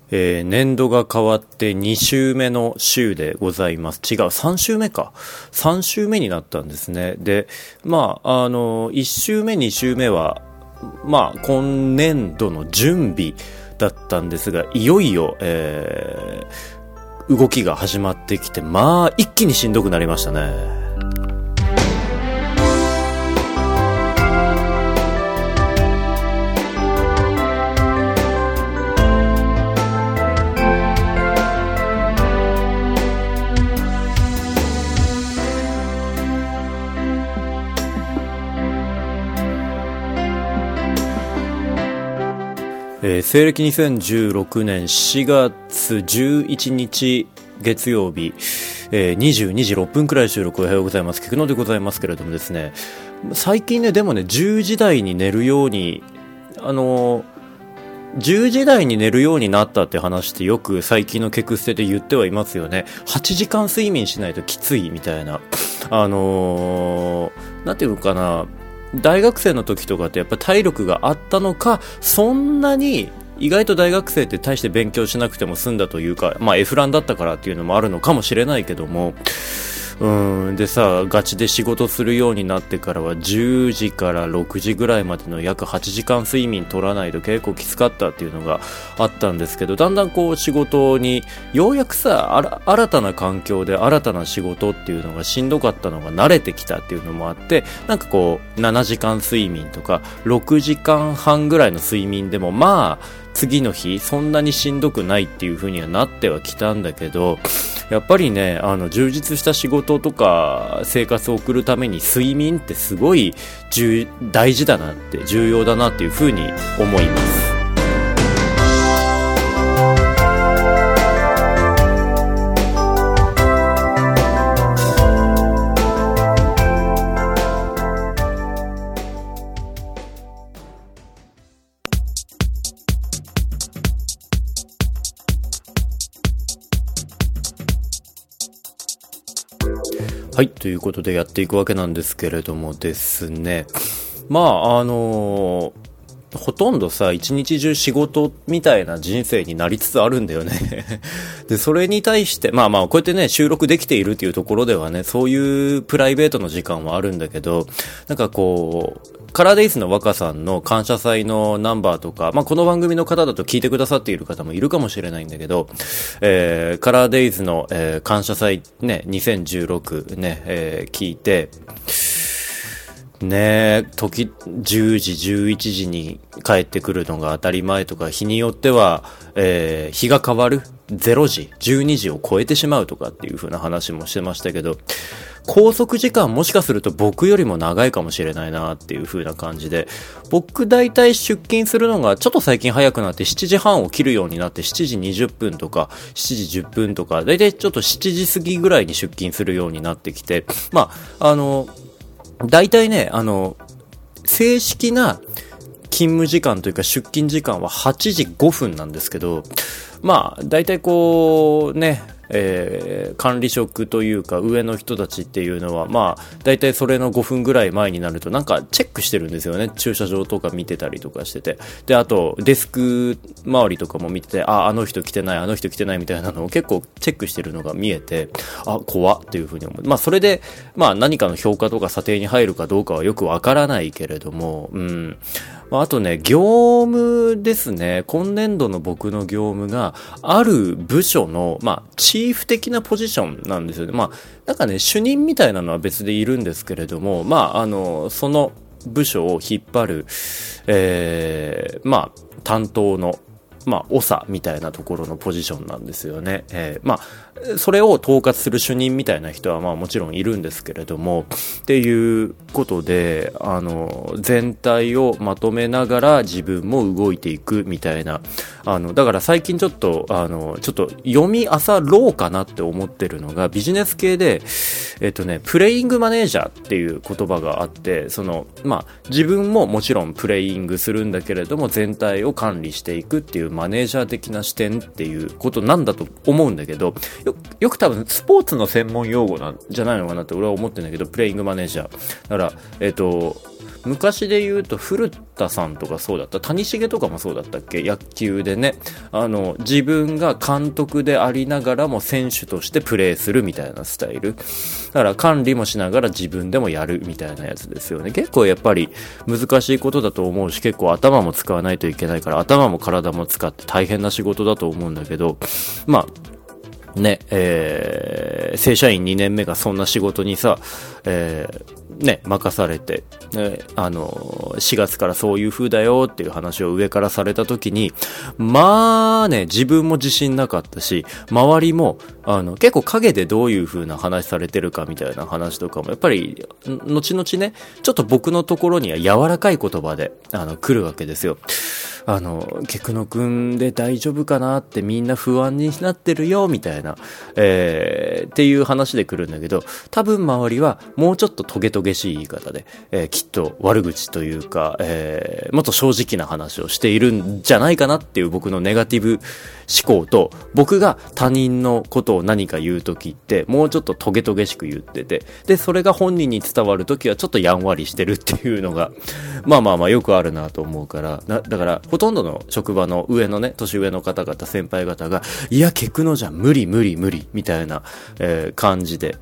年度が変わって2週目の週でございます。違う、3週目か。3週目になったんですね。で、1週目、2週目は、今年度の準備だったんですが、いよいよ、動きが始まってきて、一気にしんどくなりましたね。西暦2016年4月11日月曜日、22時6分くらい収録おはようございます。菊野でございますけれどもですね、最近ね、でもね、10時台に寝るように、10時台に寝るようになったって話ってよく最近のケクステで言ってはいますよね。8時間睡眠しないときついみたいな。なんていうのかな、大学生の時とかってやっぱ体力があったのか、そんなに意外と大学生って大して勉強しなくても済んだというか、エフランだったからっていうのもあるのかもしれないけども、でさ、ガチで仕事するようになってからは10時から6時ぐらいまでの約8時間睡眠取らないと結構きつかったっていうのがあったんですけど、だんだんこう仕事にようやくさ、新たな環境で新たな仕事っていうのがしんどかったのが慣れてきたっていうのもあって、なんかこう7時間睡眠とか6時間半ぐらいの睡眠でも次の日そんなにしんどくないっていう風にはなってはきたんだけど、やっぱりね、充実した仕事とか生活を送るために睡眠ってすごい大事だなって、重要だなっていう風に思います。はい、ということでやっていくわけなんですけれどもですね、ほとんどさ、一日中仕事みたいな人生になりつつあるんだよね。で、それに対して、こうやってね、収録できているっていうところではね、そういうプライベートの時間はあるんだけど、なんかこう、カラーデイズの若さんの感謝祭のナンバーとか、この番組の方だと聞いてくださっている方もいるかもしれないんだけど、カラーデイズの、感謝祭ね、2016ね、聞いて、ねえ、10時、11時に帰ってくるのが当たり前とか、日によっては、日が変わる0時、12時を超えてしまうとかっていう風な話もしてましたけど、拘束時間もしかすると僕よりも長いかもしれないなっていう風な感じで、僕大体出勤するのがちょっと最近早くなって7時半を切るようになって7時20分とか7時10分とか、大体ちょっと7時過ぎぐらいに出勤するようになってきて、大体ね、正式な勤務時間というか出勤時間は8時5分なんですけど、大体こうね、管理職というか上の人たちっていうのは大体それの5分ぐらい前になるとなんかチェックしてるんですよね。駐車場とか見てたりとかしてて、であとデスク周りとかも見てて、あの人来てない、あの人来てないみたいなのを結構チェックしてるのが見えて、怖っっていうふうに思う。それで何かの評価とか査定に入るかどうかはよくわからないけれども、あとね、業務ですね。今年度の僕の業務がある部署のチーフ的なポジションなんですよね。なんかね、主任みたいなのは別でいるんですけれども、その部署を引っ張る、担当の長みたいなところのポジションなんですよね。それを統括する主任みたいな人はもちろんいるんですけれども、っていうことで、全体をまとめながら自分も動いていくみたいな、だから最近ちょっと読み漁ろうかなって思ってるのが、ビジネス系で、プレイングマネージャーっていう言葉があって、自分ももちろんプレイングするんだけれども、全体を管理していくっていうマネージャー的な視点っていうことなんだと思うんだけど、よく多分スポーツの専門用語なんじゃないのかなって俺は思ってるんだけど、プレイングマネージャーだから、 昔で言うと古田さんとかそうだった、谷繁とかもそうだったっけ、野球でね、自分が監督でありながらも選手としてプレーするみたいなスタイルだから管理もしながら自分でもやるみたいなやつですよね。結構やっぱり難しいことだと思うし、結構頭も使わないといけないから頭も体も使って大変な仕事だと思うんだけど、まあね、正社員2年目がそんな仕事にさ、任されて、4月からそういう風だよっていう話を上からされた時に、まあね、自分も自信なかったし、周りも、結構影でどういう風な話されてるかみたいな話とかも、やっぱり、後々ね、ちょっと僕のところには柔らかい言葉で、来るわけですよ。菊野くんで大丈夫かなってみんな不安になってるよみたいな、っていう話で来るんだけど、多分周りはもうちょっとトゲトゲしい言い方で、きっと悪口というか、もっと正直な話をしているんじゃないかなっていう僕のネガティブ思考と、僕が他人のことを何か言うときってもうちょっとトゲトゲしく言ってて、でそれが本人に伝わるときはちょっとやんわりしてるっていうのがまあよくあるなと思うから、だからほとんどの職場の上のね、年上の方々、先輩方が、いやケクノじゃ無理みたいな、感じで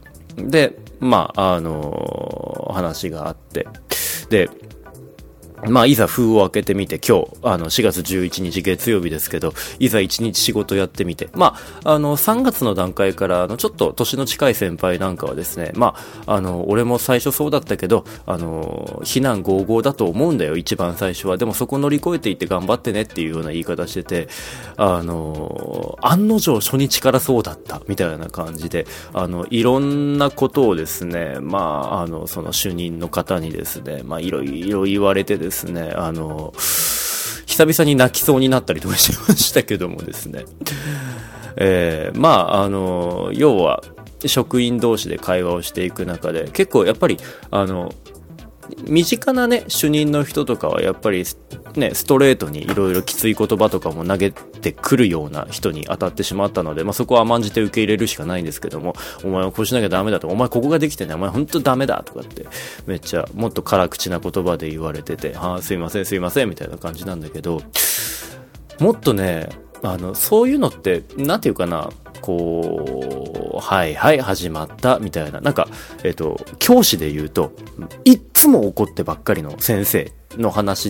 話があって、でいざ封を開けてみて、今日4月11日月曜日ですけど、いざ1日仕事やってみて、3月の段階からちょっと年の近い先輩なんかはですね、俺も最初そうだったけど、非難合々だと思うんだよ、一番最初は。でもそこ乗り越えていって頑張ってねっていうような言い方してて、案の定初日からそうだったみたいな感じで、いろんなことをですね、その主任の方にですね、いろいろ言われてですね、久々に泣きそうになったりとかしましたけどもですね、要は職員同士で会話をしていく中で、結構やっぱり身近なね、主任の人とかはやっぱりね、ストレートにいろいろきつい言葉とかも投げてくるような人に当たってしまったので、そこは甘んじて受け入れるしかないんですけども、お前はこうしなきゃダメだと、お前ここができてね、お前ほんとダメだとかってめっちゃもっと辛口な言葉で言われてて、すいませんみたいな感じなんだけど、もっとね、そういうのってなんていうかな、はい始まったみたいな、教師で言うといっつも怒ってばっかりの先生の話って、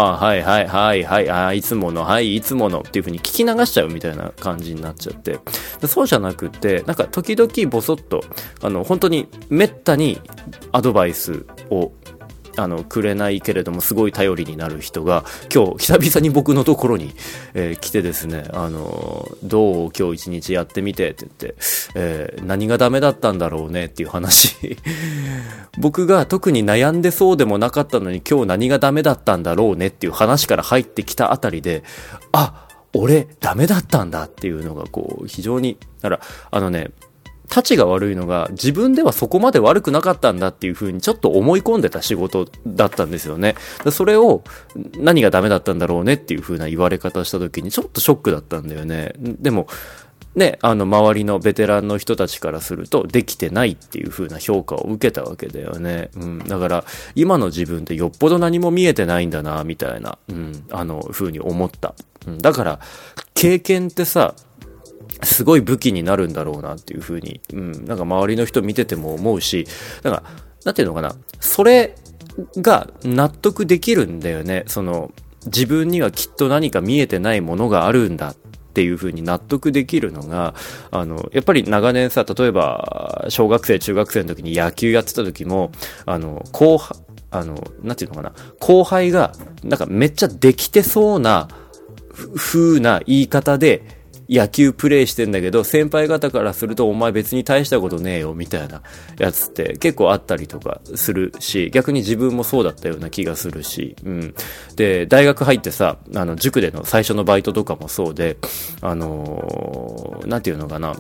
いつものっていう風に聞き流しちゃうみたいな感じになっちゃって、そうじゃなくて、時々ボソッと本当にめったにアドバイスをくれないけれどもすごい頼りになる人が今日久々に僕のところに、来てですね、どう今日一日やってみてって言って、何がダメだったんだろうねっていう話僕が特に悩んでそうでもなかったのに今日何がダメだったんだろうねっていう話から入ってきたあたりで、俺ダメだったんだっていうのが非常に、たちが悪いのが、自分ではそこまで悪くなかったんだっていう風にちょっと思い込んでた仕事だったんですよね。それを何がダメだったんだろうねっていう風な言われ方した時にちょっとショックだったんだよね。でもね、周りのベテランの人たちからするとできてないっていう風な評価を受けたわけだよね。だから今の自分ってよっぽど何も見えてないんだなみたいな、風に思った。だから経験ってさ、すごい武器になるんだろうなっていう風に、周りの人見てても思うし、なんていうのかな、それが納得できるんだよね。自分にはきっと何か見えてないものがあるんだっていう風に納得できるのが、やっぱり長年さ、例えば小学生中学生の時に野球やってた時も、なんていうのかな、後輩がめっちゃできてそうな風な言い方で野球プレイしてんだけど、先輩方からするとお前別に大したことねえよみたいなやつって結構あったりとかするし、逆に自分もそうだったような気がするし、で大学入ってさ、塾での最初のバイトとかもそうで、なんていうのかな、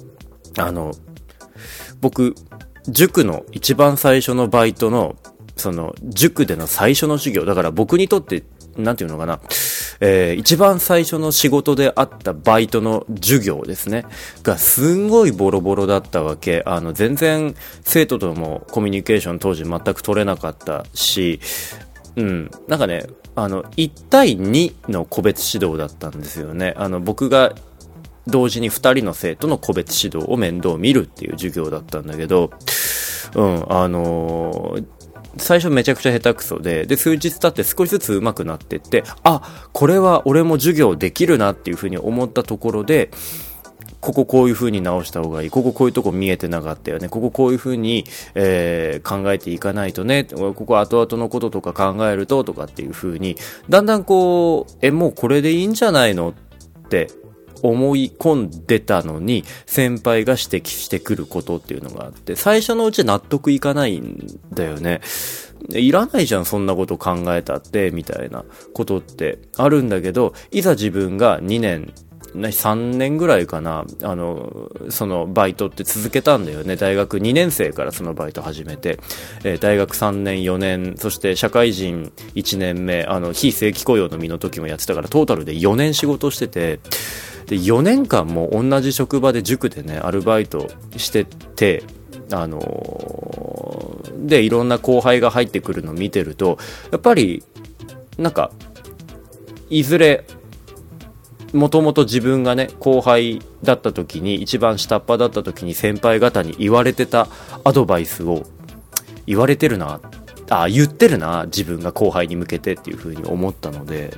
僕塾の一番最初のバイトの塾での最初の授業だから、僕にとってなんていうのかな、 一番最初の仕事であったバイトの授業ですね。がすんごいボロボロだったわけ。全然生徒ともコミュニケーション当時全く取れなかったし、なんかね、1対2の個別指導だったんですよね。僕が同時に2人の生徒の個別指導を面倒見るっていう授業だったんだけど、最初めちゃくちゃ下手くそで、数日経って少しずつ上手くなってって、これは俺も授業できるなっていう風に思ったところで、こういう風に直した方がいい。こういうとこ見えてなかったよね。こういう風に、考えていかないとね。ここ後々のこととか考えるととかっていう風に、だんだんもうこれでいいんじゃないのって思い込んでたのに、先輩が指摘してくることっていうのがあって、最初のうち納得いかないんだよね。いらないじゃん、そんなこと考えたって、みたいなことってあるんだけど、いざ自分が2年、3年ぐらいかな、そのバイトって続けたんだよね。大学2年生からそのバイト始めて、大学3年、4年、そして社会人1年目、非正規雇用の身の時もやってたから、トータルで4年仕事してて、で、4年間も同じ職場で塾でね、アルバイトしてて、で、いろんな後輩が入ってくるのを見てると、やっぱり、なんか、いずれ、もともと自分がね、後輩だった時に、一番下っ端だった時に先輩方に言われてたアドバイスを、言ってるな、自分が後輩に向けてっていう風に思ったので、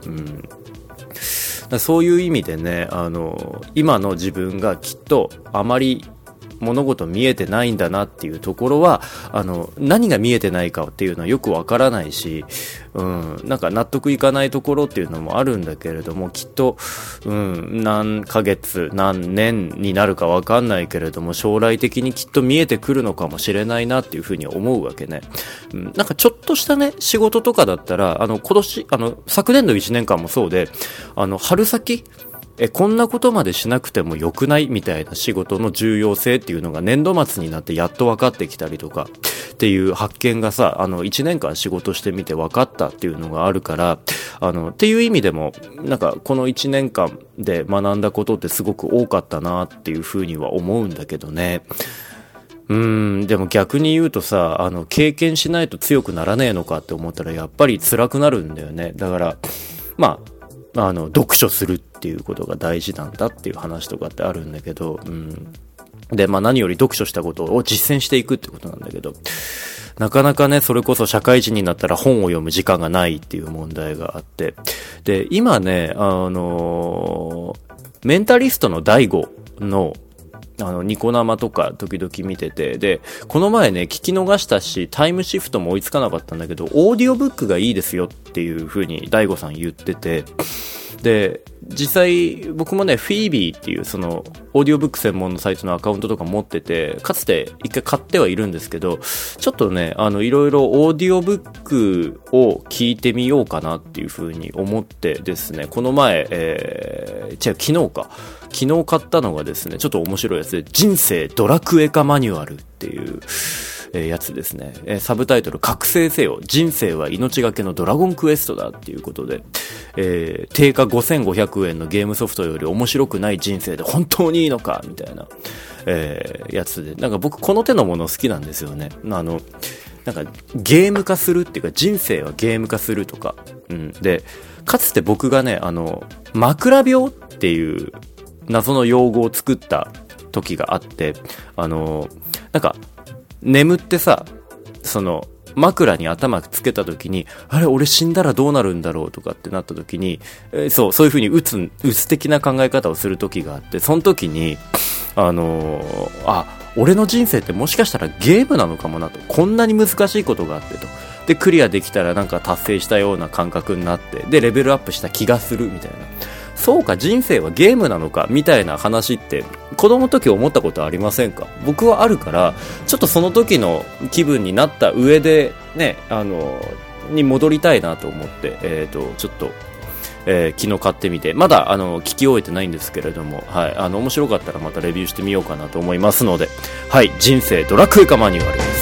そういう意味でね、今の自分がきっとあまり物事見えてないんだなっていうところは、何が見えてないかっていうのはよくわからないし、なんか納得いかないところっていうのもあるんだけれども、きっと、何ヶ月、何年になるかわかんないけれども、将来的にきっと見えてくるのかもしれないなっていうふうに思うわけね。なんかちょっとしたね、仕事とかだったら、昨年度1年間もそうで、春先、こんなことまでしなくても良くないみたいな仕事の重要性っていうのが年度末になってやっと分かってきたりとかっていう発見がさ、1年間仕事してみて分かったっていうのがあるから、っていう意味でも、なんかこの1年間で学んだことってすごく多かったなっていうふうには思うんだけどね。でも逆に言うとさ、経験しないと強くならねえのかって思ったらやっぱり辛くなるんだよね。だから、読書するっていうことが大事なんだっていう話とかってあるんだけど、で、何より読書したことを実践していくってことなんだけど、なかなかね、それこそ社会人になったら本を読む時間がないっていう問題があって、で、今ね、メンタリストの大悟のニコ生とか時々見てて、で、この前ね、聞き逃したし、タイムシフトも追いつかなかったんだけど、オーディオブックがいいですよっていう風に大悟さん言ってて、で、実際僕もね、フィービーっていうそのオーディオブック専門のサイトのアカウントとか持ってて、かつて一回買ってはいるんですけど、ちょっとね、いろいろオーディオブックを聞いてみようかなっていう風に思ってですね、この前、昨日買ったのがですね、ちょっと面白いやつで、人生ドラクエ化マニュアルっていうやつですね。サブタイトル、覚醒せよ。人生は命がけのドラゴンクエストだっていうことで、定価5500円のゲームソフトより面白くない人生で本当にいいのかみたいな、やつで、なんか僕この手のもの好きなんですよね。なんかゲーム化するっていうか、人生はゲーム化するとか、で、かつて僕がね、枕病っていう謎の用語を作った時があって、なんか眠ってさ、その枕に頭つけた時に、あれ俺死んだらどうなるんだろうとかってなった時に、そういう風にうつ的な考え方をする時があって、その時に俺の人生ってもしかしたらゲームなのかもなと、こんなに難しいことがあってと、でクリアできたらなんか達成したような感覚になって、でレベルアップした気がするみたいな、そうか人生はゲームなのかみたいな話って子供の時思ったことありませんか？僕はあるから、ちょっとその時の気分になった上でね、に戻りたいなと思って、ちょっと、昨日買ってみて、まだ聞き終えてないんですけれども、はい、面白かったらまたレビューしてみようかなと思いますので、はい、人生ドラクエ化マニュアル。